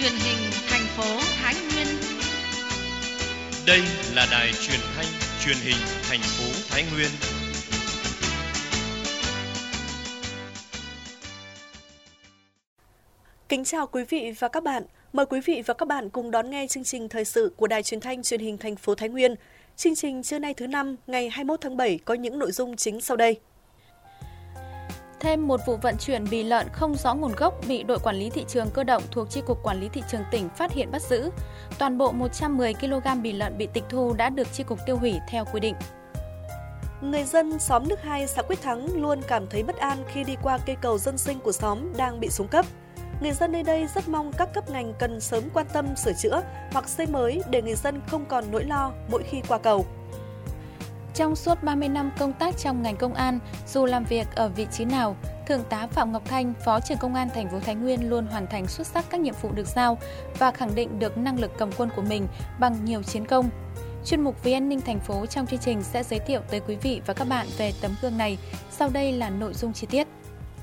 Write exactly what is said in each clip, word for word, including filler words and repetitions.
truyền hình thành phố Thái Nguyên. Đây là đài truyền thanh truyền hình thành phố Thái Nguyên. Kính chào quý vị và các bạn. Mời quý vị và các bạn cùng đón nghe chương trình thời sự của đài truyền thanh truyền hình thành phố Thái Nguyên. Chương trình trưa nay thứ năm, ngày hai mươi mốt tháng bảy có những nội dung chính sau đây. Thêm một vụ vận chuyển bì lợn không rõ nguồn gốc bị đội quản lý thị trường cơ động thuộc Chi cục Quản lý thị trường tỉnh phát hiện bắt giữ. Toàn bộ một trăm mười ki lô gam bì lợn bị tịch thu đã được Chi cục tiêu hủy theo quy định. Người dân xóm Nước Hai, xã Quyết Thắng luôn cảm thấy bất an khi đi qua cây cầu dân sinh của xóm đang bị xuống cấp. Người dân nơi đây rất mong các cấp ngành cần sớm quan tâm sửa chữa hoặc xây mới để người dân không còn nỗi lo mỗi khi qua cầu. Trong suốt ba mươi năm công tác trong ngành công an, dù làm việc ở vị trí nào, Thượng tá Phạm Ngọc Thanh, Phó trưởng Công an thành phố Thái Nguyên luôn hoàn thành xuất sắc các nhiệm vụ được giao và khẳng định được năng lực cầm quân của mình bằng nhiều chiến công. Chuyên mục Vì an ninh thành phố trong chương trình sẽ giới thiệu tới quý vị và các bạn về tấm gương này. Sau đây là nội dung chi tiết.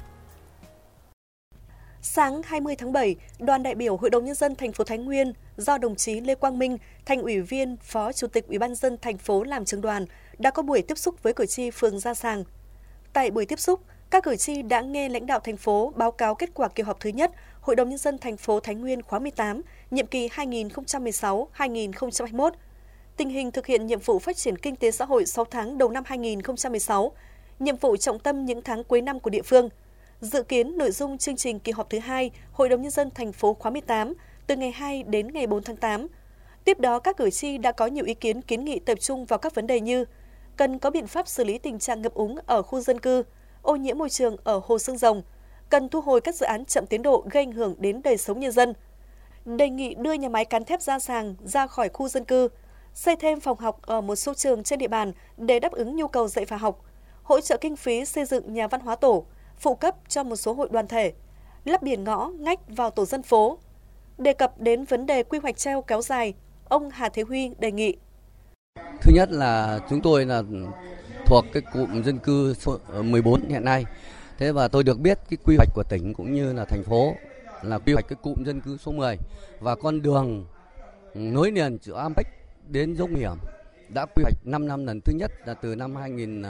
Sáng hai mươi tháng bảy, đoàn đại biểu Hội đồng Nhân dân thành phố Thái Nguyên do đồng chí Lê Quang Minh, Thành ủy viên, Phó Chủ tịch Ủy ban nhân dân thành phố làm trưởng đoàn đã có buổi tiếp xúc với cử tri phường Gia Sàng. Tại buổi tiếp xúc, các cử tri đã nghe lãnh đạo thành phố báo cáo kết quả kỳ họp thứ nhất Hội đồng Nhân dân thành phố Thái Nguyên khóa mười tám, nhiệm kỳ hai nghìn không trăm mười sáu đến hai nghìn không trăm hai mươi mốt, tình hình thực hiện nhiệm vụ phát triển kinh tế xã hội sáu tháng đầu năm hai nghìn không trăm mười sáu, nhiệm vụ trọng tâm những tháng cuối năm của địa phương. Dự kiến nội dung chương trình kỳ họp thứ hai Hội đồng Nhân dân thành phố khóa mười tám từ ngày hai đến ngày bốn tháng tám. Tiếp đó, các cử tri đã có nhiều ý kiến kiến nghị tập trung vào các vấn đề như cần có biện pháp xử lý tình trạng ngập úng ở khu dân cư, ô nhiễm môi trường ở Hồ Xương Rồng, cần thu hồi các dự án chậm tiến độ gây ảnh hưởng đến đời sống nhân dân. Đề nghị đưa nhà máy cán thép Gia Sàng ra khỏi khu dân cư, xây thêm phòng học ở một số trường trên địa bàn để đáp ứng nhu cầu dạy và học, hỗ trợ kinh phí xây dựng nhà văn hóa tổ, phụ cấp cho một số hội đoàn thể, lắp biển ngõ, ngách vào tổ dân phố. Đề cập đến vấn đề quy hoạch treo kéo dài, ông Hà Thế Huy đề nghị. Thứ nhất là chúng tôi là thuộc cái cụm dân cư số mười bốn hiện nay. Thế và tôi được biết cái quy hoạch của tỉnh cũng như là thành phố là quy hoạch cái cụm dân cư số mười và con đường nối liền giữa Apex đến Dốc Hiểm đã quy hoạch năm năm lần. Thứ nhất là từ năm hai nghìn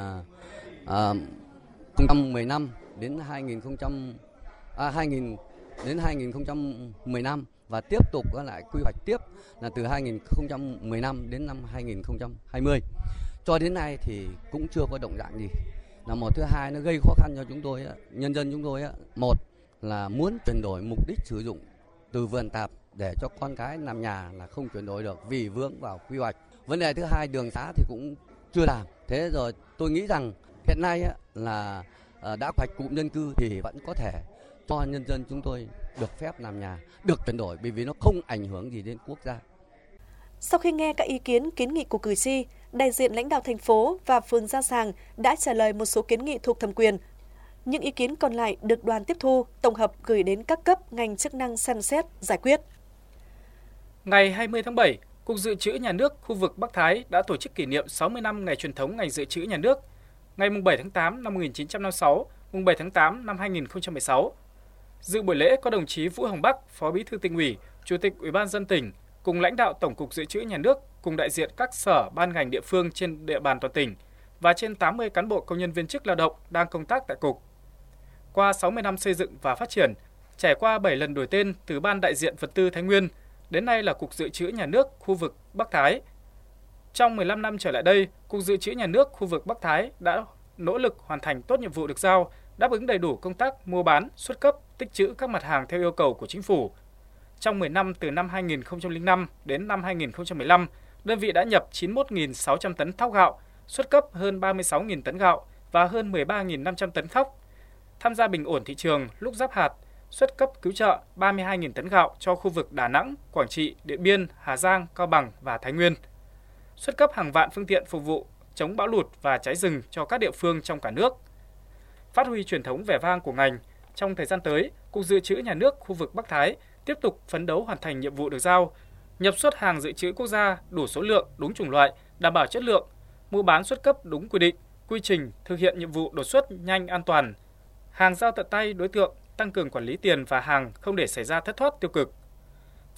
không trăm mười lăm đến hai nghìn không trăm à, hai nghìn đến hai nghìn không trăm mười lăm và tiếp tục lại quy hoạch tiếp là từ hai nghìn không trăm mười lăm đến năm hai nghìn không trăm hai mươi. Cho đến nay thì cũng chưa có động dạng gì. Là một. Thứ hai, nó gây khó khăn cho chúng tôi, nhân dân chúng tôi. Một là muốn chuyển đổi mục đích sử dụng từ vườn tạp để cho con cái làm nhà là không chuyển đổi được vì vướng vào quy hoạch. Vấn đề thứ hai, đường xá thì cũng chưa làm. Thế rồi tôi nghĩ rằng hiện nay là đã quy hoạch cụm dân cư thì vẫn có thể cho nhân dân chúng tôi được phép làm nhà, được chuyển đổi bởi vì nó không ảnh hưởng gì đến quốc gia. Sau khi nghe các ý kiến kiến nghị của cử tri, đại diện lãnh đạo thành phố và phường Gia Sàng đã trả lời một số kiến nghị thuộc thẩm quyền. Những ý kiến còn lại được đoàn tiếp thu, tổng hợp gửi đến các cấp ngành chức năng xem xét, giải quyết. Ngày hai mươi tháng bảy, Cục Dự trữ Nhà nước khu vực Bắc Thái đã tổ chức kỷ niệm sáu mươi năm ngày truyền thống ngành dự trữ nhà nước, ngày bảy tháng tám năm một nghìn chín trăm năm mươi sáu, bảy tháng tám năm hai nghìn không trăm mười sáu. Dự buổi lễ có đồng chí Vũ Hồng Bắc, Phó Bí thư Tỉnh ủy, Chủ tịch Ủy ban nhân dân tỉnh, cùng lãnh đạo Tổng cục Dự trữ Nhà nước, cùng đại diện các sở, ban ngành địa phương trên địa bàn toàn tỉnh và trên tám mươi cán bộ công nhân viên chức lao động đang công tác tại cục. Qua sáu mươi năm xây dựng và phát triển, trải qua bảy lần đổi tên từ Ban đại diện vật tư Thái Nguyên, đến nay là Cục Dự trữ Nhà nước khu vực Bắc Thái. Trong mười lăm năm trở lại đây, Cục Dự trữ Nhà nước khu vực Bắc Thái đã nỗ lực hoàn thành tốt nhiệm vụ được giao, đáp ứng đầy đủ công tác mua bán, xuất cấp, tích trữ các mặt hàng theo yêu cầu của chính phủ. Trong mười năm từ năm hai nghìn không trăm lẻ năm đến năm hai nghìn không trăm mười lăm, đơn vị đã nhập chín mươi mốt nghìn sáu trăm tấn thóc gạo, xuất cấp hơn ba mươi sáu nghìn tấn gạo và hơn mười ba nghìn năm trăm tấn thóc. Tham gia bình ổn thị trường lúc giáp hạt, xuất cấp cứu trợ ba mươi hai nghìn tấn gạo cho khu vực Đà Nẵng, Quảng Trị, Điện Biên, Hà Giang, Cao Bằng và Thái Nguyên. Xuất cấp hàng vạn phương tiện phục vụ chống bão lụt và cháy rừng cho các địa phương trong cả nước. Phát huy truyền thống vẻ vang của ngành, trong thời gian tới, Cục Dự trữ Nhà nước khu vực Bắc Thái tiếp tục phấn đấu hoàn thành nhiệm vụ được giao, nhập xuất hàng dự trữ quốc gia đủ số lượng, đúng chủng loại, đảm bảo chất lượng, mua bán xuất cấp đúng quy định, quy trình, thực hiện nhiệm vụ đột xuất nhanh an toàn, hàng giao tận tay đối tượng, tăng cường quản lý tiền và hàng không để xảy ra thất thoát tiêu cực.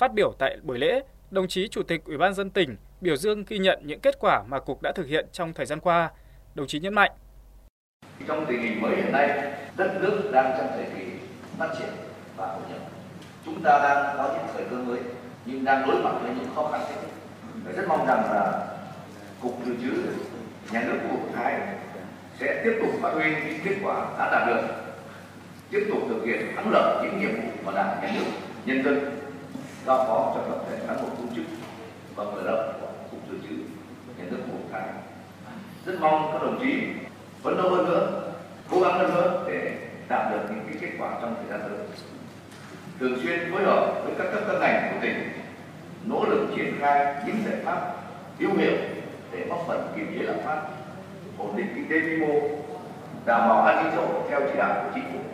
Phát biểu tại buổi lễ, đồng chí Chủ tịch Ủy ban nhân dân tỉnh biểu dương ghi nhận những kết quả mà Cục đã thực hiện trong thời gian qua. Đồng chí nhấn mạnh: Trong tình hình mới hiện nay, đất nước đang trong thời kỳ phát triển và hội nhập. Chúng ta đang có những thời cơ mới, nhưng đang đối mặt với những khó khăn thách thức. Tôi rất mong rằng là Cục Dự trữ Nhà nước của Thái sẽ tiếp tục phát huy những kết quả đã đạt được, tiếp tục thực hiện thắng lợi những nhiệm vụ mà Đảng, Nhà nước, nhân dân giao phó cho tập thể cán bộ công chức và người lao động của Cục Dự trữ Nhà nước của Thái. Rất mong các đồng chí phấn đấu hơn nữa, cố gắng hơn nữa để đạt được những cái kết quả trong thời gian tới. Thường xuyên phối hợp với các cấp các ngành của tỉnh, nỗ lực triển khai những giải pháp hữu hiệu để góp phần kiềm chế lạm phát, ổn định kinh tế vĩ mô, đảm bảo an sinh xã hội theo chỉ đạo của Chính phủ.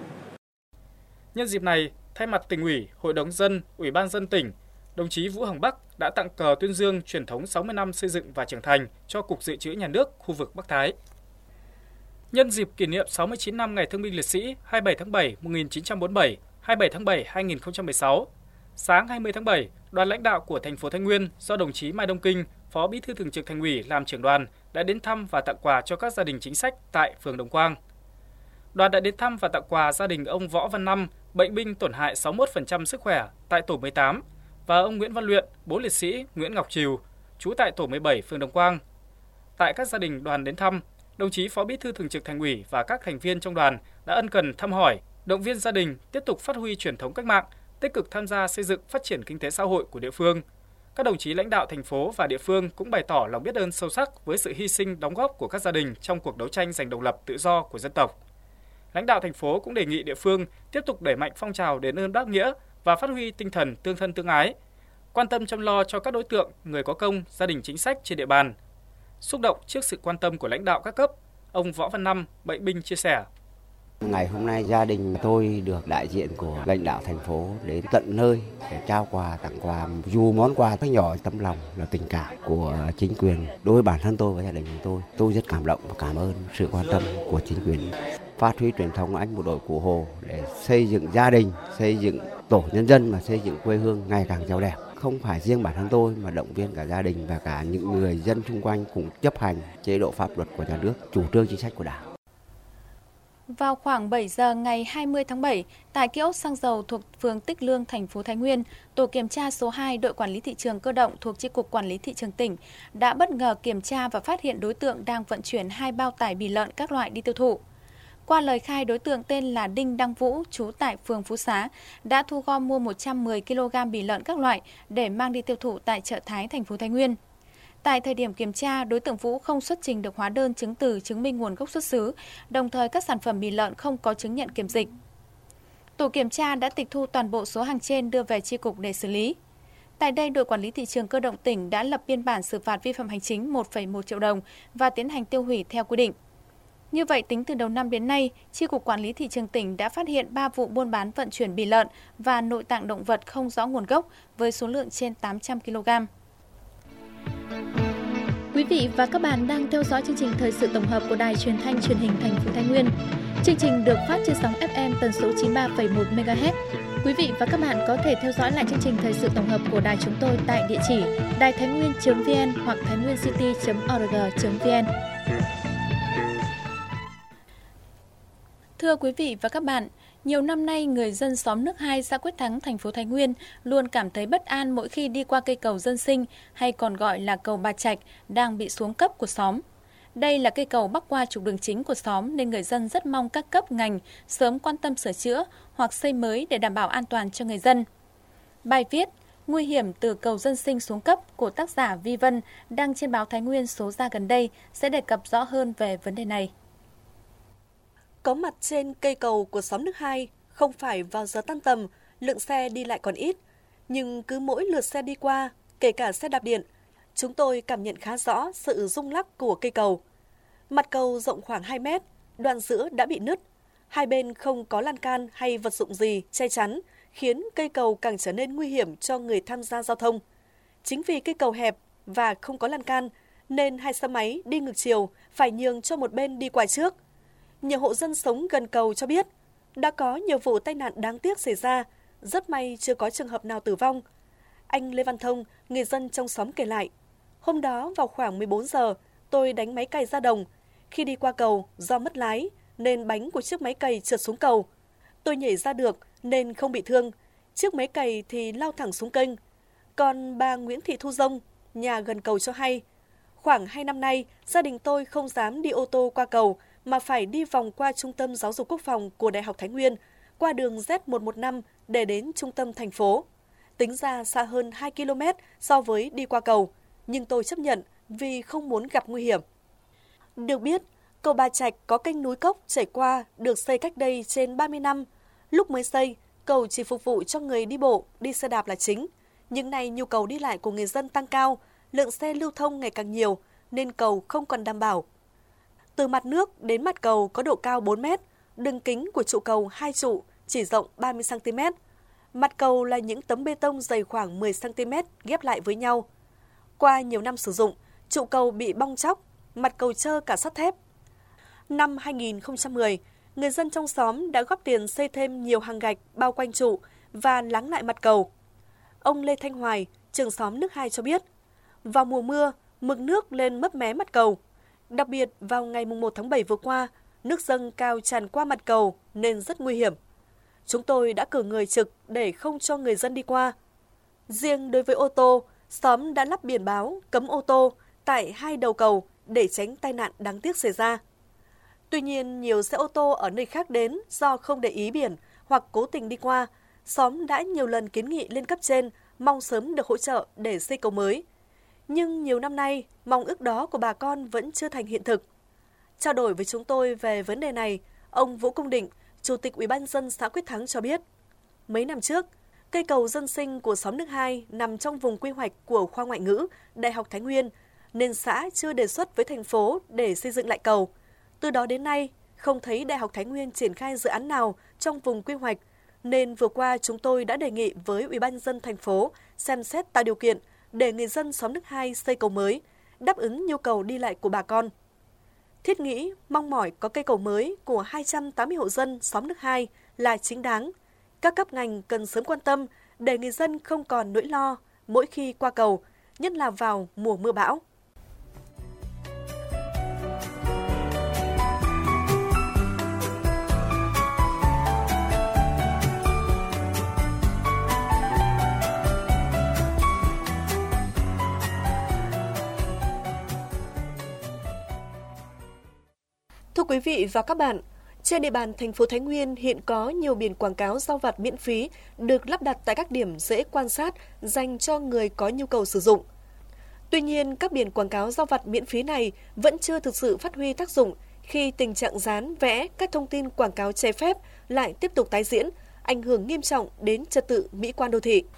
Nhân dịp này, thay mặt Tỉnh ủy, Hội đồng dân, Ủy ban nhân dân tỉnh, đồng chí Vũ Hồng Bắc đã tặng cờ tuyên dương truyền thống sáu mươi năm xây dựng và trưởng thành cho Cục Dự trữ Nhà nước khu vực Bắc Thái. Nhân dịp kỷ niệm sáu mươi chín năm Ngày Thương binh Liệt sĩ hai mươi bảy tháng bảy năm một nghìn chín trăm bốn mươi bảy, hai mươi bảy tháng bảy năm hai nghìn không trăm mười sáu, sáng hai mươi tháng bảy, đoàn lãnh đạo của thành phố Thái Nguyên do đồng chí Mai Đông Kinh, Phó Bí thư Thường trực Thành ủy làm trưởng đoàn đã đến thăm và tặng quà cho các gia đình chính sách tại phường Đồng Quang. Đoàn đã đến thăm và tặng quà gia đình ông Võ Văn Năm, bệnh binh tổn hại sáu mươi mốt phần trăm sức khỏe tại tổ mười tám, và ông Nguyễn Văn Luyện, bố liệt sĩ Nguyễn Ngọc Trìu, trú tại tổ mười bảy phường Đồng Quang. Tại các gia đình đoàn đến thăm, đồng chí Phó Bí thư Thường trực Thành ủy và các thành viên trong đoàn đã ân cần thăm hỏi, động viên gia đình tiếp tục phát huy truyền thống cách mạng, tích cực tham gia xây dựng phát triển kinh tế xã hội của địa phương. Các đồng chí lãnh đạo thành phố và địa phương cũng bày tỏ lòng biết ơn sâu sắc với sự hy sinh đóng góp của các gia đình trong cuộc đấu tranh giành độc lập tự do của dân tộc. Lãnh đạo thành phố cũng đề nghị địa phương tiếp tục đẩy mạnh phong trào đền ơn đáp nghĩa và phát huy tinh thần tương thân tương ái, quan tâm chăm lo cho các đối tượng, người có công, gia đình chính sách trên địa bàn. Xúc động trước sự quan tâm của lãnh đạo các cấp, ông Võ Văn Năm, bệnh binh chia sẻ: Ngày hôm nay gia đình tôi được đại diện của lãnh đạo thành phố đến tận nơi để trao quà, tặng quà. Dù món quà rất nhỏ, tấm lòng là tình cảm của chính quyền đối với bản thân tôi và gia đình của tôi. Tôi rất cảm động và cảm ơn sự quan tâm của chính quyền. Phát huy truyền thống anh bộ đội Cụ Hồ để xây dựng gia đình, xây dựng tổ nhân dân và xây dựng quê hương ngày càng giàu đẹp. Không phải riêng bản thân tôi mà động viên cả gia đình và cả những người dân xung quanh cùng chấp hành chế độ pháp luật của nhà nước, chủ trương chính sách của Đảng. Vào khoảng bảy giờ ngày hai mươi tháng bảy, tại kiosk xăng dầu thuộc phường Tích Lương, thành phố Thái Nguyên, tổ kiểm tra số hai đội quản lý thị trường cơ động thuộc Chi cục Quản lý thị trường tỉnh đã bất ngờ kiểm tra và phát hiện đối tượng đang vận chuyển hai bao tải bì lợn các loại đi tiêu thụ. Qua lời khai, đối tượng tên là Đinh Đăng Vũ, trú tại phường Phú Xá, đã thu gom mua một trăm mười ki lô gam bì lợn các loại để mang đi tiêu thụ tại chợ Thái, thành phố Thái Nguyên. Tại thời điểm kiểm tra, đối tượng Vũ không xuất trình được hóa đơn chứng từ chứng minh nguồn gốc xuất xứ, đồng thời các sản phẩm bì lợn không có chứng nhận kiểm dịch. Tổ kiểm tra đã tịch thu toàn bộ số hàng trên đưa về chi cục để xử lý. Tại đây, đội quản lý thị trường cơ động tỉnh đã lập biên bản xử phạt vi phạm hành chính một phẩy một triệu đồng và tiến hành tiêu hủy theo quy định. Như vậy, tính từ đầu năm đến nay, Chi cục Quản lý thị trường tỉnh đã phát hiện ba vụ buôn bán vận chuyển bì lợn và nội tạng động vật không rõ nguồn gốc với số lượng trên tám trăm ki lô gam. Quý vị và các bạn đang theo dõi chương trình thời sự tổng hợp của Đài Truyền thanh Truyền hình thành phố Thái Nguyên. Chương trình được phát trên sóng ép em tần số chín mươi ba phẩy một mê ga héc. Quý vị và các bạn có thể theo dõi lại chương trình thời sự tổng hợp của đài chúng tôi tại địa chỉ đài thái nguyên chấm vn hoặc thái nguyên city chấm org chấm vn. Thưa quý vị và các bạn, nhiều năm nay, người dân xóm Nước Hai, xã Quyết Thắng, thành phố Thái Nguyên luôn cảm thấy bất an mỗi khi đi qua cây cầu Dân Sinh, hay còn gọi là cầu Bà Trạch, đang bị xuống cấp của xóm. Đây là cây cầu bắc qua trục đường chính của xóm nên người dân rất mong các cấp ngành sớm quan tâm sửa chữa hoặc xây mới để đảm bảo an toàn cho người dân. Bài viết Nguy hiểm từ cầu Dân Sinh xuống cấp của tác giả Vi Vân đăng trên báo Thái Nguyên số ra gần đây sẽ đề cập rõ hơn về vấn đề này. Có mặt trên cây cầu của xóm Nước Hai không phải vào giờ tan tầm, lượng xe đi lại còn ít. Nhưng cứ mỗi lượt xe đi qua, kể cả xe đạp điện, chúng tôi cảm nhận khá rõ sự rung lắc của cây cầu. Mặt cầu rộng khoảng hai mét, đoạn giữa đã bị nứt. Hai bên không có lan can hay vật dụng gì che chắn, khiến cây cầu càng trở nên nguy hiểm cho người tham gia giao thông. Chính vì cây cầu hẹp và không có lan can, nên hai xe máy đi ngược chiều phải nhường cho một bên đi qua trước. Nhiều hộ dân sống gần cầu cho biết, đã có nhiều vụ tai nạn đáng tiếc xảy ra, rất may chưa có trường hợp nào tử vong. Anh Lê Văn Thông, người dân trong xóm kể lại, hôm đó vào khoảng mười bốn giờ, tôi đánh máy cày ra đồng. Khi đi qua cầu, do mất lái, nên bánh của chiếc máy cày trượt xuống cầu. Tôi nhảy ra được nên không bị thương. Chiếc máy cày thì lao thẳng xuống kênh. Còn bà Nguyễn Thị Thu Dông, nhà gần cầu cho hay, khoảng hai năm nay, gia đình tôi không dám đi ô tô qua cầu mà phải đi vòng qua Trung tâm Giáo dục Quốc phòng của Đại học Thái Nguyên, qua đường Z một một năm để đến trung tâm thành phố. Tính ra xa hơn hai ki lô mét so với đi qua cầu, nhưng tôi chấp nhận vì không muốn gặp nguy hiểm. Được biết, cầu Bà Trạch có kênh núi Cốc chảy qua được xây cách đây trên ba mươi năm. Lúc mới xây, cầu chỉ phục vụ cho người đi bộ, đi xe đạp là chính. Nhưng nay nhu cầu đi lại của người dân tăng cao, lượng xe lưu thông ngày càng nhiều nên cầu không còn đảm bảo. Từ mặt nước đến mặt cầu có độ cao bốn mét, đường kính của trụ cầu hai trụ chỉ rộng ba mươi xăng ti mét. Mặt cầu là những tấm bê tông dày khoảng mười xăng ti mét ghép lại với nhau. Qua nhiều năm sử dụng, trụ cầu bị bong tróc, mặt cầu trơ cả sắt thép. Năm hai nghìn không trăm mười, người dân trong xóm đã góp tiền xây thêm nhiều hàng gạch bao quanh trụ và láng lại mặt cầu. Ông Lê Thanh Hoài, trưởng xóm Nước Hai cho biết, vào mùa mưa, mực nước lên mấp mé mặt cầu. Đặc biệt vào ngày mùng một tháng bảy vừa qua, nước dâng cao tràn qua mặt cầu nên rất nguy hiểm. Chúng tôi đã cử người trực để không cho người dân đi qua. Riêng đối với ô tô, xóm đã lắp biển báo cấm ô tô tại hai đầu cầu để tránh tai nạn đáng tiếc xảy ra. Tuy nhiên, nhiều xe ô tô ở nơi khác đến do không để ý biển hoặc cố tình đi qua, xóm đã nhiều lần kiến nghị lên cấp trên mong sớm được hỗ trợ để xây cầu mới. Nhưng nhiều năm nay, mong ước đó của bà con vẫn chưa thành hiện thực. Trao đổi với chúng tôi về vấn đề này, ông Vũ Công Định, Chủ tịch Ủy ban nhân dân xã Quyết Thắng cho biết, mấy năm trước, cây cầu dân sinh của xóm Nước Hai nằm trong vùng quy hoạch của khoa ngoại ngữ Đại học Thái Nguyên, nên xã chưa đề xuất với thành phố để xây dựng lại cầu. Từ đó đến nay, không thấy Đại học Thái Nguyên triển khai dự án nào trong vùng quy hoạch, nên vừa qua chúng tôi đã đề nghị với Ủy ban nhân dân thành phố xem xét tạo điều kiện để người dân xóm Nước Hai xây cầu mới, đáp ứng nhu cầu đi lại của bà con. Thiết nghĩ, mong mỏi có cây cầu mới của hai trăm tám mươi hộ dân xóm Nước Hai là chính đáng. Các cấp ngành cần sớm quan tâm để người dân không còn nỗi lo mỗi khi qua cầu, nhất là vào mùa mưa bão. Thưa quý vị và các bạn, trên địa bàn thành phố Thái Nguyên hiện có nhiều biển quảng cáo rau vặt miễn phí được lắp đặt tại các điểm dễ quan sát dành cho người có nhu cầu sử dụng. Tuy nhiên, các biển quảng cáo rau vặt miễn phí này vẫn chưa thực sự phát huy tác dụng khi tình trạng dán vẽ các thông tin quảng cáo trái phép lại tiếp tục tái diễn, ảnh hưởng nghiêm trọng đến trật tự mỹ quan đô thị.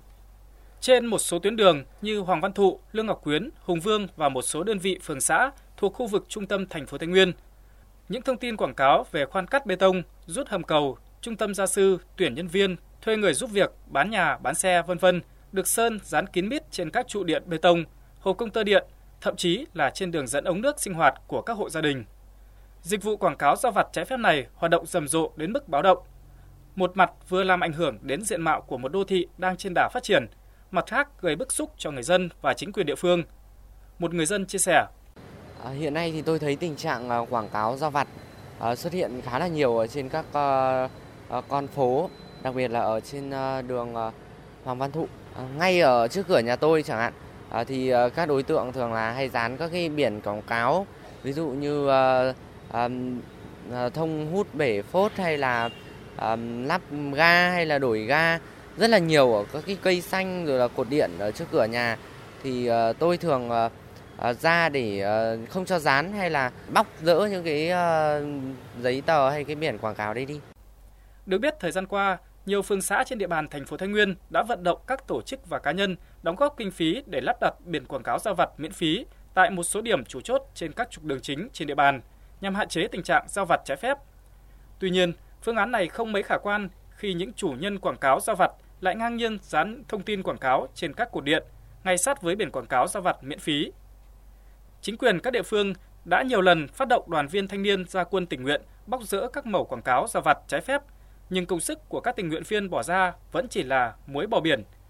Trên một số tuyến đường như Hoàng Văn Thụ, Lương Ngọc Quyến, Hùng Vương và một số đơn vị phường xã thuộc khu vực trung tâm thành phố Thái Nguyên, những thông tin quảng cáo về khoan cắt bê tông, rút hầm cầu, trung tâm gia sư, tuyển nhân viên, thuê người giúp việc, bán nhà, bán xe, vân vân được sơn dán kín mít trên các trụ điện bê tông, hộp công tơ điện, thậm chí là trên đường dẫn ống nước sinh hoạt của các hộ gia đình. Dịch vụ quảng cáo rau vặt trái phép này hoạt động rầm rộ đến mức báo động. Một mặt vừa làm ảnh hưởng đến diện mạo của một đô thị đang trên đà phát triển, mặt khác gây bức xúc cho người dân và chính quyền địa phương. Một người dân chia sẻ: À, hiện nay thì tôi thấy tình trạng uh, quảng cáo rau vặt uh, xuất hiện khá là nhiều ở trên các uh, uh, con phố, đặc biệt là ở trên uh, đường uh, Hoàng Văn Thụ. Uh, ngay ở trước cửa nhà tôi chẳng hạn, uh, thì uh, các đối tượng thường là hay dán các cái biển quảng cáo, ví dụ như uh, um, uh, thông hút bể phốt hay là um, lắp ga hay là đổi ga, rất là nhiều ở các cái cây xanh rồi là cột điện ở trước cửa nhà. Thì uh, tôi thường uh, Uh, ra để uh, không cho dán hay là bóc dỡ những cái uh, giấy tờ hay cái biển quảng cáo đấy đi. Được biết, thời gian qua, nhiều phường xã trên địa bàn thành phố Thái Nguyên đã vận động các tổ chức và cá nhân đóng góp kinh phí để lắp đặt biển quảng cáo rau vặt miễn phí tại một số điểm chủ chốt trên các trục đường chính trên địa bàn nhằm hạn chế tình trạng rau vặt trái phép. Tuy nhiên, phương án này không mấy khả quan khi những chủ nhân quảng cáo rau vặt lại ngang nhiên dán thông tin quảng cáo trên các cột điện ngay sát với biển quảng cáo rau vặt miễn phí. Chính quyền các địa phương đã nhiều lần phát động đoàn viên thanh niên ra quân tình nguyện bóc dỡ các mẩu quảng cáo rau vặt trái phép, nhưng công sức của các tình nguyện viên bỏ ra vẫn chỉ là muối bỏ biển.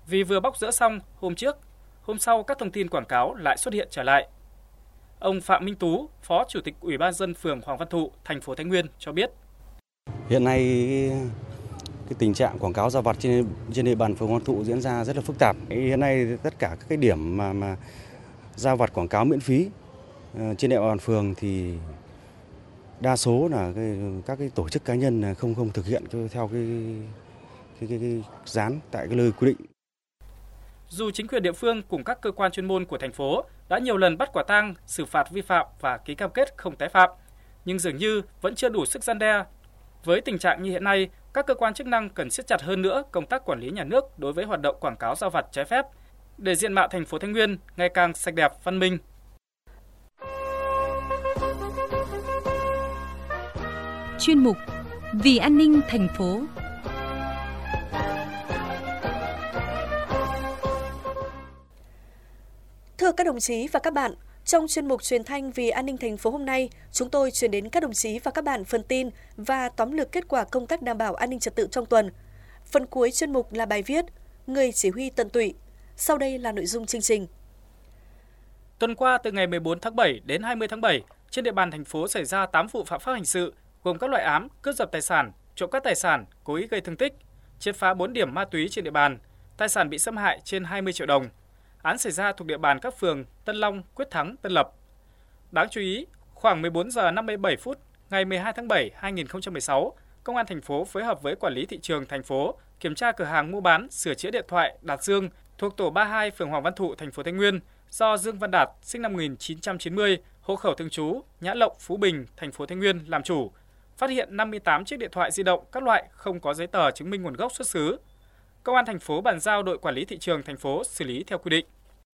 Vì vừa bóc dỡ xong hôm trước, hôm sau các thông tin quảng cáo lại xuất hiện trở lại. Ông Phạm Minh Tú, Phó Chủ tịch Ủy ban nhân dân phường Hoàng Văn Thụ, thành phố Thái Nguyên cho biết. Hiện nay cái tình trạng quảng cáo rao vặt trên trên địa bàn phường Hoàng Văn Thụ diễn ra rất là phức tạp. Hiện nay tất cả các cái điểm mà mà rao vặt quảng cáo miễn phí trên địa bàn phường thì đa số là cái, các cái tổ chức cá nhân không không thực hiện theo cái cái, cái, cái dán tại cái nơi quy định. Dù chính quyền địa phương cùng các cơ quan chuyên môn của thành phố đã nhiều lần bắt quả tang, xử phạt vi phạm và ký cam kết không tái phạm, nhưng dường như vẫn chưa đủ sức răn đe. Với tình trạng như hiện nay, các cơ quan chức năng cần siết chặt hơn nữa công tác quản lý nhà nước đối với hoạt động quảng cáo rao vặt trái phép, để diện mạo thành phố Thái Nguyên ngày càng sạch đẹp, văn minh. Chuyên mục Vì an ninh thành phố. Thưa các đồng chí và các bạn, trong chuyên mục truyền thanh Vì an ninh thành phố hôm nay, chúng tôi chuyển đến các đồng chí và các bạn phần tin và tóm lược kết quả công tác đảm bảo an ninh trật tự trong tuần. Phần cuối chuyên mục là bài viết Người chỉ huy tận tụy. Sau đây là nội dung chương trình. Tuần qua, từ ngày mười bốn tháng bảy đến hai mươi tháng bảy, trên địa bàn thành phố xảy ra tám vụ phạm pháp hình sự, gồm các loại ám, cướp giật tài sản, trộm cắp tài sản, cố ý gây thương tích, triệt phá bốn điểm ma túy trên địa bàn, tài sản bị xâm hại trên hai mươi triệu đồng. Án xảy ra thuộc địa bàn các phường Tân Long, Quyết Thắng, Tân Lập. Đáng chú ý, khoảng mười bốn giờ năm mươi bảy phút ngày mười hai tháng bảy năm hai nghìn không trăm mười sáu, Công an thành phố phối hợp với Quản lý thị trường thành phố kiểm tra cửa hàng mua bán sửa chữa điện thoại Đạt Dương thuộc tổ ba mươi hai phường Hoàng Văn Thụ, thành phố Thái Nguyên do Dương Văn Đạt, sinh năm một nghìn chín trăm chín mươi, hộ khẩu thường trú Nhã Lộng, Phú Bình, thành phố Thái Nguyên làm chủ. Phát hiện năm mươi tám chiếc điện thoại di động các loại không có giấy tờ chứng minh nguồn gốc xuất xứ. Công an thành phố bàn giao đội quản lý thị trường thành phố xử lý theo quy định.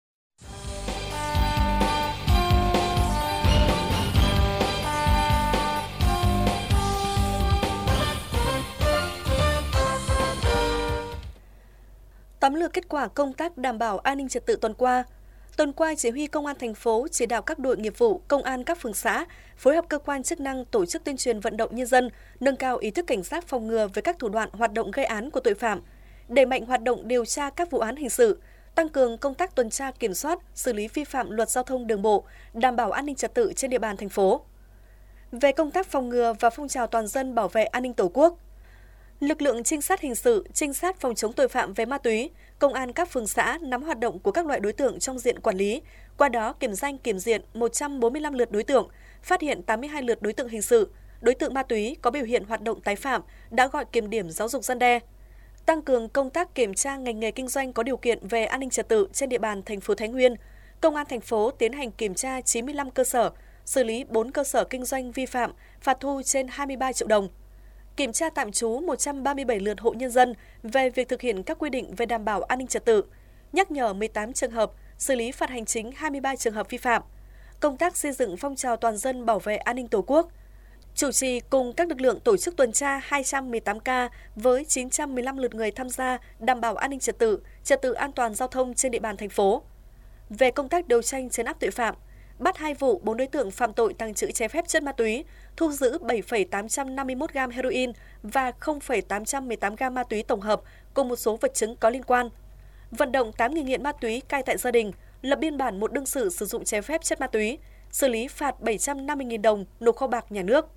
Tóm lược kết quả công tác đảm bảo an ninh trật tự tuần qua. Tuần qua, chỉ huy Công an thành phố chỉ đạo các đội nghiệp vụ, công an các phường xã phối hợp cơ quan chức năng tổ chức tuyên truyền vận động nhân dân nâng cao ý thức cảnh giác phòng ngừa với các thủ đoạn hoạt động gây án của tội phạm, đẩy mạnh hoạt động điều tra các vụ án hình sự, tăng cường công tác tuần tra kiểm soát, xử lý vi phạm luật giao thông đường bộ, đảm bảo an ninh trật tự trên địa bàn thành phố. Về công tác phòng ngừa và phong trào toàn dân bảo vệ an ninh Tổ quốc, lực lượng trinh sát hình sự, trinh sát phòng chống tội phạm về ma túy, công an các phường xã nắm hoạt động của các loại đối tượng trong diện quản lý, qua đó kiểm danh kiểm diện một trăm bốn mươi lăm lượt đối tượng, phát hiện tám mươi hai lượt đối tượng hình sự, đối tượng ma túy có biểu hiện hoạt động tái phạm đã gọi kiểm điểm giáo dục răn đe. Tăng cường công tác kiểm tra ngành nghề kinh doanh có điều kiện về an ninh trật tự trên địa bàn thành phố Thái Nguyên, Công an thành phố tiến hành kiểm tra chín mươi lăm cơ sở, xử lý bốn cơ sở kinh doanh vi phạm, phạt thu trên hai mươi ba triệu đồng. Kiểm tra tạm trú một trăm ba mươi bảy lượt hộ nhân dân về việc thực hiện các quy định về đảm bảo an ninh trật tự, nhắc nhở mười tám trường hợp, xử lý phạt hành chính hai mươi ba trường hợp vi phạm. Công tác xây dựng phong trào toàn dân bảo vệ an ninh Tổ quốc. Chủ trì cùng các lực lượng tổ chức tuần tra hai trăm mười tám ca với chín trăm mười lăm lượt người tham gia đảm bảo an ninh trật tự, trật tự an toàn giao thông trên địa bàn thành phố. Về công tác đấu tranh trấn áp tội phạm, bắt hai vụ bốn đối tượng phạm tội tàng trữ trái phép chất ma túy, thu giữ bảy phẩy tám trăm năm mươi mốt gam heroin và không phẩy tám trăm mười tám gam ma túy tổng hợp cùng một số vật chứng có liên quan. Vận động tám người nghiện ma túy cai tại gia đình, lập biên bản một đương sự sử dụng trái phép chất ma túy, xử lý phạt bảy trăm năm mươi nghìn đồng nộp kho bạc nhà nước.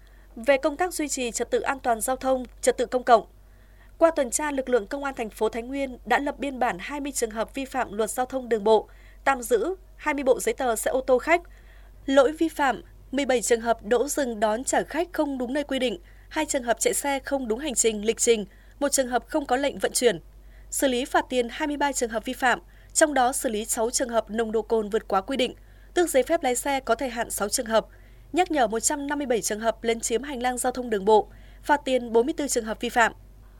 Về công tác duy trì trật tự an toàn giao thông, trật tự công cộng, qua tuần tra, lực lượng Công an thành phố Thái Nguyên đã lập biên bản hai mươi trường hợp vi phạm luật giao thông đường bộ, tạm giữ hai mươi bộ giấy tờ xe ô tô khách. Lỗi vi phạm mười bảy trường hợp đỗ dừng đón trả khách không đúng nơi quy định, hai trường hợp chạy xe không đúng hành trình, lịch trình, một trường hợp không có lệnh vận chuyển. Xử lý phạt tiền hai mươi ba trường hợp vi phạm, trong đó xử lý sáu trường hợp nồng độ cồn vượt quá quy định, tước giấy phép lái xe có thời hạn sáu trường hợp, nhắc nhở một trăm năm mươi bảy trường hợp lấn chiếm hành lang giao thông đường bộ, phạt tiền bốn mươi tư trường hợp vi phạm.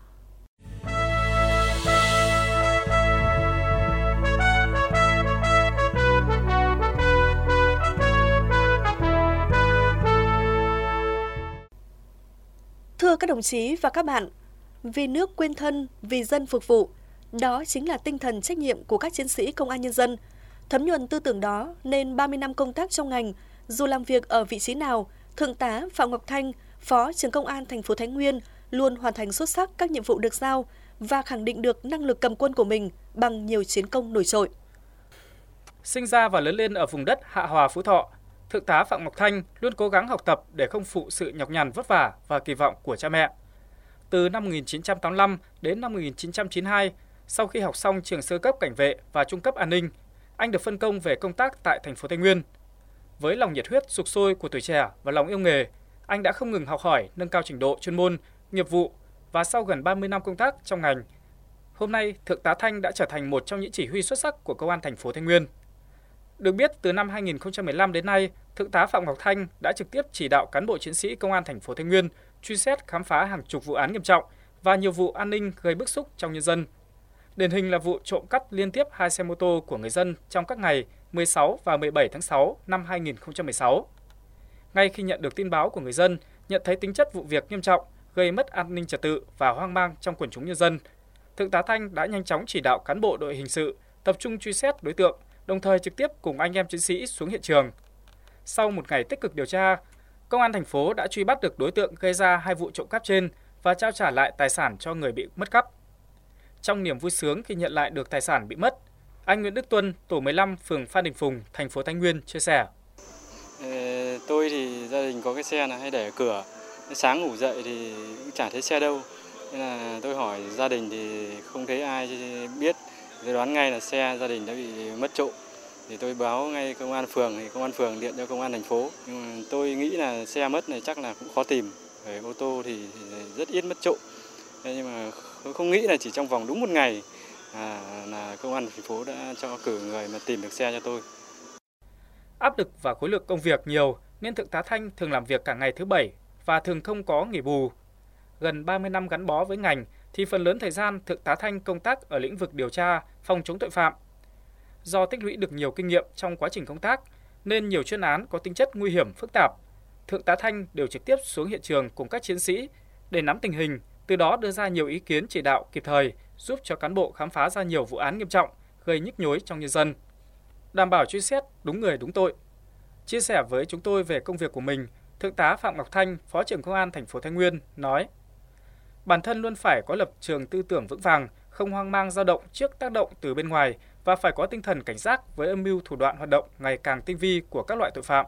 Thưa các đồng chí và các bạn, vì nước quên thân, vì dân phục vụ, đó chính là tinh thần trách nhiệm của các chiến sĩ công an nhân dân. Thấm nhuần tư tưởng đó nên ba mươi năm công tác trong ngành, dù làm việc ở vị trí nào, Thượng tá Phạm Ngọc Thanh, Phó trưởng Công an thành phố Thái Nguyên luôn hoàn thành xuất sắc các nhiệm vụ được giao và khẳng định được năng lực cầm quân của mình bằng nhiều chiến công nổi trội. Sinh ra và lớn lên ở vùng đất Hạ Hòa, Phú Thọ, Thượng tá Phạm Ngọc Thanh luôn cố gắng học tập để không phụ sự nhọc nhằn vất vả và kỳ vọng của cha mẹ. Từ năm một nghìn chín trăm tám mươi lăm đến năm một nghìn chín trăm chín mươi hai, sau khi học xong trường sơ cấp cảnh vệ và trung cấp an ninh, anh được phân công về công tác tại thành phố Thái Nguyên. Với lòng nhiệt huyết sục sôi của tuổi trẻ và lòng yêu nghề, anh đã không ngừng học hỏi, nâng cao trình độ chuyên môn, nghiệp vụ và sau gần ba mươi năm công tác trong ngành, hôm nay Thượng tá Thanh đã trở thành một trong những chỉ huy xuất sắc của Công an thành phố Thái Nguyên. Được biết, từ năm hai nghìn không trăm mười lăm đến nay, Thượng tá Phạm Ngọc Thanh đã trực tiếp chỉ đạo cán bộ chiến sĩ Công an thành phố Thái Nguyên truy xét khám phá hàng chục vụ án nghiêm trọng và nhiều vụ an ninh gây bức xúc trong nhân dân. Điển hình là vụ trộm cắp liên tiếp hai xe mô tô của người dân trong các ngày mười sáu và mười bảy tháng sáu năm hai nghìn không trăm mười sáu. Ngay khi nhận được tin báo của người dân, nhận thấy tính chất vụ việc nghiêm trọng, gây mất an ninh trật tự và hoang mang trong quần chúng nhân dân, Thượng tá Thanh đã nhanh chóng chỉ đạo cán bộ đội hình sự tập trung truy xét đối tượng, đồng thời trực tiếp cùng anh em chiến sĩ xuống hiện trường. Sau một ngày tích cực điều tra, Công an thành phố đã truy bắt được đối tượng gây ra hai vụ trộm cắp trên và trao trả lại tài sản cho người bị mất cắp. Trong niềm vui sướng khi nhận lại được tài sản bị mất, anh Nguyễn Đức Tuân, tổ mười lăm, phường Phan Đình Phùng, thành phố Thái Nguyên chia sẻ. Tôi thì gia đình có cái xe là hay để ở cửa, sáng ngủ dậy thì cũng chả thấy xe đâu. Nên là tôi hỏi gia đình thì không thấy ai biết, tôi đoán ngay là xe gia đình đã bị mất trộm. Thì tôi báo ngay công an phường, thì công an phường điện cho công an thành phố. Nhưng mà tôi nghĩ là xe mất này chắc là cũng khó tìm, về ô tô thì, thì rất ít mất trộm. Nhưng mà không nghĩ là chỉ trong vòng đúng một ngày à, là công an thành phố đã cho cử người mà tìm được xe cho tôi. Áp lực và khối lượng công việc nhiều nên Thượng tá Thanh thường làm việc cả ngày thứ Bảy và thường không có nghỉ bù. Gần ba mươi năm gắn bó với ngành thì phần lớn thời gian Thượng tá Thanh công tác ở lĩnh vực điều tra, phòng chống tội phạm. Do tích lũy được nhiều kinh nghiệm trong quá trình công tác nên nhiều chuyên án có tính chất nguy hiểm phức tạp, Thượng tá Thanh đều trực tiếp xuống hiện trường cùng các chiến sĩ để nắm tình hình, từ đó đưa ra nhiều ý kiến chỉ đạo kịp thời, giúp cho cán bộ khám phá ra nhiều vụ án nghiêm trọng gây nhức nhối trong nhân dân, đảm bảo truy xét đúng người đúng tội. Chia sẻ với chúng tôi về công việc của mình, Thượng tá Phạm Ngọc Thanh, Phó trưởng Công an thành phố Thái Nguyên nói: bản thân luôn phải có lập trường tư tưởng vững vàng, không hoang mang dao động trước tác động từ bên ngoài và phải có tinh thần cảnh giác với âm mưu thủ đoạn hoạt động ngày càng tinh vi của các loại tội phạm.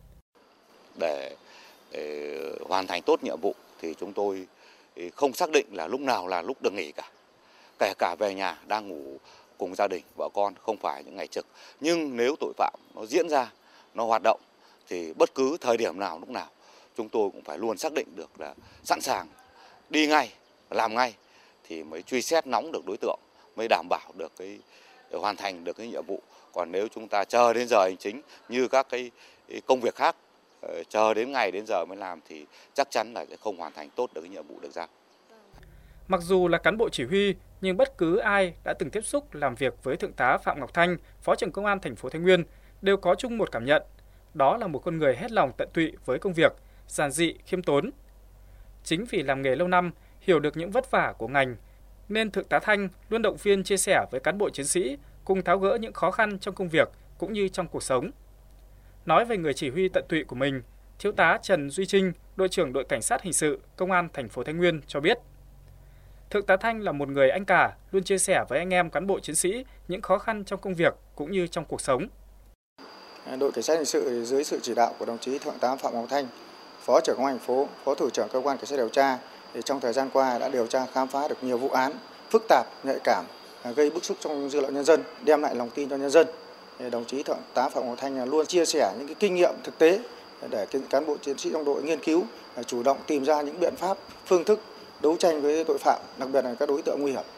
Để, để hoàn thành tốt nhiệm vụ thì chúng tôi không xác định là lúc nào là lúc được nghỉ cả. Kể cả về nhà đang ngủ cùng gia đình, vợ con không phải những ngày trực. Nhưng nếu tội phạm nó diễn ra, nó hoạt động thì bất cứ thời điểm nào, lúc nào chúng tôi cũng phải luôn xác định được là sẵn sàng đi ngay, làm ngay thì mới truy xét nóng được đối tượng, mới đảm bảo được cái hoàn thành được cái nhiệm vụ. Còn nếu chúng ta chờ đến giờ hành chính như các cái công việc khác, chờ đến ngày đến giờ mới làm thì chắc chắn là sẽ không hoàn thành tốt được cái nhiệm vụ được giao. Mặc dù là cán bộ chỉ huy, nhưng bất cứ ai đã từng tiếp xúc làm việc với Thượng tá Phạm Ngọc Thanh, Phó trưởng Công an thành phố Thái Nguyên đều có chung một cảm nhận, đó là một con người hết lòng tận tụy với công việc, giản dị, khiêm tốn. Chính vì làm nghề lâu năm, hiểu được những vất vả của ngành, nên Thượng tá Thanh luôn động viên chia sẻ với cán bộ chiến sĩ cùng tháo gỡ những khó khăn trong công việc cũng như trong cuộc sống. Nói về người chỉ huy tận tụy của mình, Thiếu tá Trần Duy Trinh, đội trưởng đội cảnh sát hình sự Công an thành phố Thái Nguyên cho biết: Thượng tá Thanh là một người anh cả, luôn chia sẻ với anh em cán bộ chiến sĩ những khó khăn trong công việc cũng như trong cuộc sống. Đội cảnh sát hình sự dưới sự chỉ đạo của đồng chí Thượng tá Phạm Ngọc Thanh, Phó trưởng Công an thành phố, Phó thủ trưởng Cơ quan Cảnh sát điều tra, thì trong thời gian qua đã điều tra khám phá được nhiều vụ án phức tạp, nhạy cảm, gây bức xúc trong dư luận nhân dân, đem lại lòng tin cho nhân dân. Thì đồng chí Thượng tá Phạm Ngọc Thanh luôn chia sẻ những cái kinh nghiệm thực tế để cán bộ chiến sĩ trong đội nghiên cứu, chủ động tìm ra những biện pháp, phương thức đấu tranh với tội phạm, đặc biệt là các đối tượng nguy hiểm.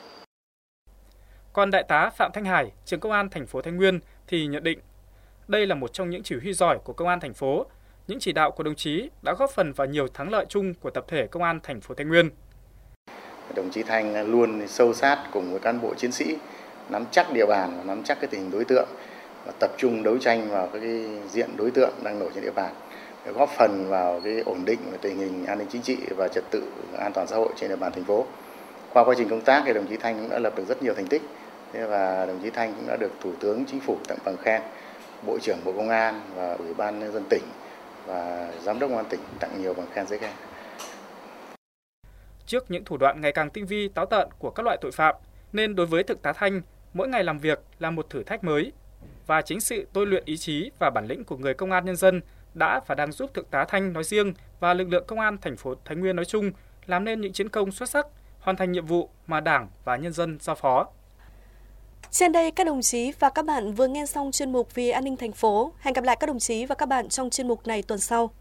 Còn Đại tá Phạm Thanh Hải, trưởng Công an thành phố Thái Nguyên thì nhận định đây là một trong những chỉ huy giỏi của Công an thành phố. Những chỉ đạo của đồng chí đã góp phần vào nhiều thắng lợi chung của tập thể Công an thành phố Thái Nguyên. Đồng chí Thanh luôn sâu sát cùng với cán bộ chiến sĩ, nắm chắc địa bàn, nắm chắc cái tình hình đối tượng và tập trung đấu tranh vào các cái diện đối tượng đang nổi trên địa bàn, để góp phần vào cái ổn định và tình hình an ninh chính trị và trật tự an toàn xã hội trên địa bàn thành phố. Qua quá trình công tác thì đồng chí Thanh cũng đã lập được rất nhiều thành tích và đồng chí Thanh cũng đã được Thủ tướng Chính phủ tặng bằng khen, Bộ trưởng Bộ Công an và Ủy ban nhân dân tỉnh và Giám đốc Công an tỉnh tặng nhiều bằng khen giấy khen. Trước những thủ đoạn ngày càng tinh vi táo tợn của các loại tội phạm, nên đối với Thượng tá Thanh, mỗi ngày làm việc là một thử thách mới. Và chính sự tôi luyện ý chí và bản lĩnh của người công an nhân dân đã và đang giúp Thượng tá Thanh nói riêng và lực lượng công an thành phố Thái Nguyên nói chung làm nên những chiến công xuất sắc, hoàn thành nhiệm vụ mà Đảng và nhân dân giao phó. Trên đây, các đồng chí và các bạn vừa nghe xong chuyên mục Vì an ninh thành phố. Hẹn gặp lại các đồng chí và các bạn trong chuyên mục này tuần sau.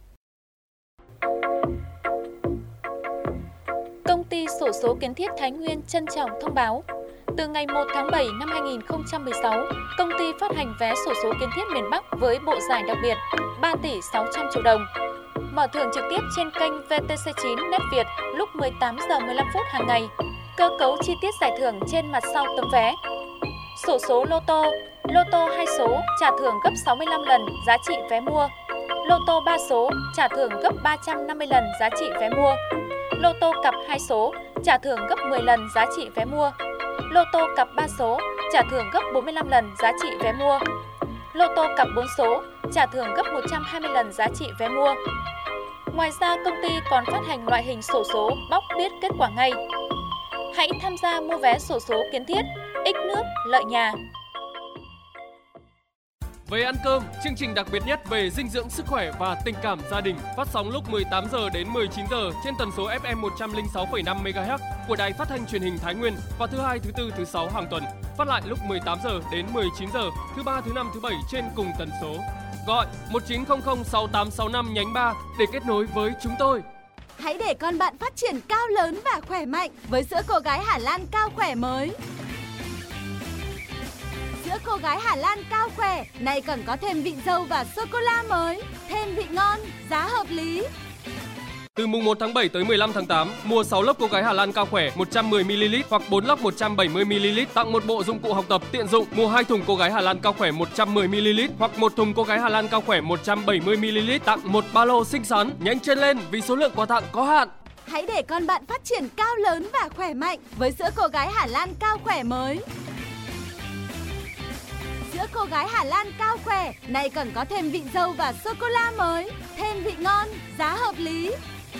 Công ty xổ số kiến thiết Thái Nguyên trân trọng thông báo, từ ngày một tháng bảy năm hai nghìn không trăm mười sáu, công ty phát hành vé xổ số kiến thiết miền Bắc với bộ giải đặc biệt ba tỷ sáu trăm triệu đồng. Mở thưởng trực tiếp trên kênh vê tê xê chín Net Việt lúc mười tám giờ mười lăm phút hàng ngày. Cơ cấu chi tiết giải thưởng trên mặt sau tấm vé. Xổ số lô tô, lô tô hai số trả thưởng gấp sáu mươi lăm lần giá trị vé mua. Lô tô ba số trả thưởng gấp ba trăm năm mươi lần giá trị vé mua. Lô tô cặp hai số trả thưởng gấp mười lần giá trị vé mua. Lô tô cặp ba số trả thưởng gấp bốn mươi lăm lần giá trị vé mua. Lô tô cặp bốn số trả thưởng gấp một trăm hai mươi lần giá trị vé mua. Ngoài ra, công ty còn phát hành loại hình xổ số bóc biết kết quả ngay. Hãy tham gia mua vé xổ số kiến thiết, ích nước, lợi nhà. Về ăn cơm, chương trình đặc biệt nhất về dinh dưỡng sức khỏe và tình cảm gia đình phát sóng lúc mười tám giờ đến mười chín giờ trên tần số ép em một trăm lẻ sáu phẩy năm mê ga héc của Đài Phát thanh Truyền hình Thái Nguyên vào thứ hai, thứ tư, thứ sáu hàng tuần. Phát lại lúc mười tám giờ đến mười chín giờ thứ ba, thứ năm, thứ bảy trên cùng tần số. Gọi một chín không không sáu tám sáu năm nhánh ba để kết nối với chúng tôi. Hãy để con bạn phát triển cao lớn và khỏe mạnh với sữa cô gái Hà Lan Cao Khỏe mới. Sữa cô gái Hà Lan Cao Khỏe này còn có thêm vị dâu và sô-cô-la mới, thêm vị ngon, giá hợp lý. Từ mùng một tháng bảy tới mười lăm tháng tám, mua sáu lốc cô gái Hà Lan Cao Khỏe một trăm mười mi li lít hoặc bốn lốc một trăm bảy mươi mi li lít tặng một bộ dụng cụ học tập tiện dụng. Mua hai thùng cô gái Hà Lan Cao Khỏe một trăm mười mi li lít hoặc một thùng cô gái Hà Lan Cao Khỏe một trăm bảy mươi mi li lít tặng một ba lô xinh xắn. Nhanh chân lên vì số lượng quà tặng có hạn. Hãy để con bạn phát triển cao lớn và khỏe mạnh với sữa cô gái Hà Lan Cao Khỏe mới. Sữa cô gái Hà Lan Cao Khỏe này còn có thêm vị dâu và sô-cô-la mới, thêm vị ngon, giá hợp lý.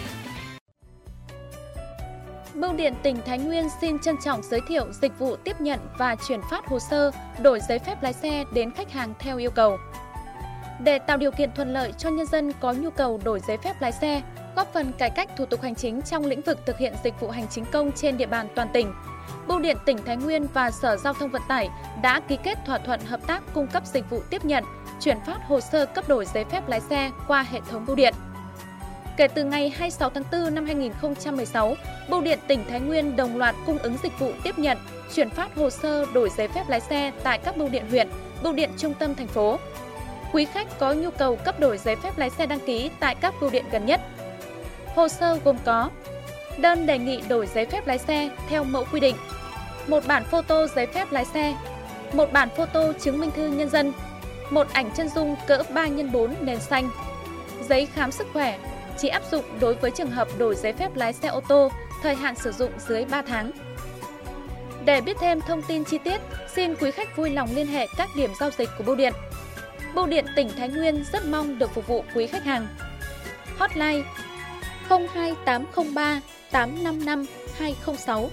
Bưu điện tỉnh Thái Nguyên xin trân trọng giới thiệu dịch vụ tiếp nhận và chuyển phát hồ sơ đổi giấy phép lái xe đến khách hàng theo yêu cầu. Để tạo điều kiện thuận lợi cho nhân dân có nhu cầu đổi giấy phép lái xe, góp phần cải cách thủ tục hành chính trong lĩnh vực thực hiện dịch vụ hành chính công trên địa bàn toàn tỉnh, Bưu điện tỉnh Thái Nguyên và Sở Giao thông Vận tải đã ký kết thỏa thuận hợp tác cung cấp dịch vụ tiếp nhận, chuyển phát hồ sơ cấp đổi giấy phép lái xe qua hệ thống bưu điện. Kể từ ngày hai mươi sáu tháng tư năm hai nghìn không trăm mười sáu, Bưu điện tỉnh Thái Nguyên đồng loạt cung ứng dịch vụ tiếp nhận, chuyển phát hồ sơ đổi giấy phép lái xe tại các bưu điện huyện, bưu điện trung tâm thành phố. Quý khách có nhu cầu cấp đổi giấy phép lái xe đăng ký tại các bưu điện gần nhất. Hồ sơ gồm có đơn đề nghị đổi giấy phép lái xe theo mẫu quy định, một bản photo giấy phép lái xe, một bản photo chứng minh thư nhân dân, một ảnh chân dung cỡ ba nhân bốn nền xanh, giấy khám sức khỏe, chỉ áp dụng đối với trường hợp đổi giấy phép lái xe ô tô, thời hạn sử dụng dưới ba tháng. Để biết thêm thông tin chi tiết, xin quý khách vui lòng liên hệ các điểm giao dịch của bưu điện. Bưu điện tỉnh Thái Nguyên rất mong được phục vụ quý khách hàng. Hotline không hai tám không ba tám năm năm hai không sáu.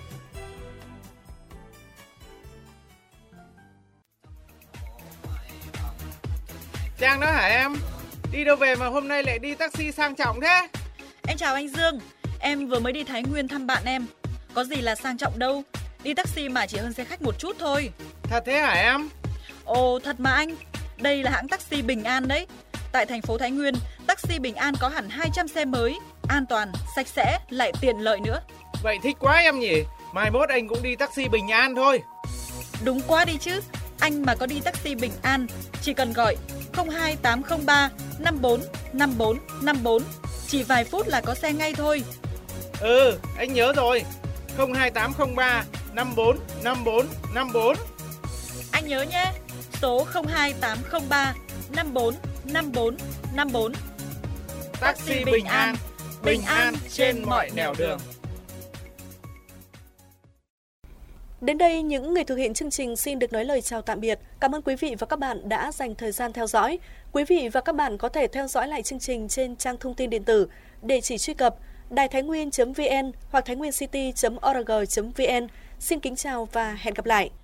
Trang đó hả em? Đi đâu về mà hôm nay lại đi taxi sang trọng thế? Em chào anh Dương, em vừa mới đi Thái Nguyên thăm bạn em. Có gì là sang trọng đâu, đi taxi mà chỉ hơn xe khách một chút thôi. Thật thế hả em? Ồ, thật mà anh, đây là hãng taxi Bình An đấy. Tại thành phố Thái Nguyên, taxi Bình An có hẳn hai trăm xe mới, an toàn, sạch sẽ, lại tiện lợi nữa. Vậy thích quá em nhỉ, mai mốt anh cũng đi taxi Bình An thôi. Đúng quá đi chứ, anh mà có đi taxi Bình An, chỉ cần gọi không hai tám không ba năm bốn năm bốn năm bốn, chỉ vài phút là có xe ngay thôi. Ừ, anh nhớ rồi, không hai tám không ba năm bốn năm bốn năm bốn. Anh nhớ nhé, số không hai tám không ba năm bốn năm bốn năm bốn. Taxi Bình An, bình an trên mọi nẻo đường. Đến đây, những người thực hiện chương trình xin được nói lời chào tạm biệt. Cảm ơn quý vị và các bạn đã dành thời gian theo dõi. Quý vị và các bạn có thể theo dõi lại chương trình trên trang thông tin điện tử. Địa chỉ truy cập đài thái nguyên chấm vn hoặc thainhguyencity chấm org chấm vn. Xin kính chào và hẹn gặp lại!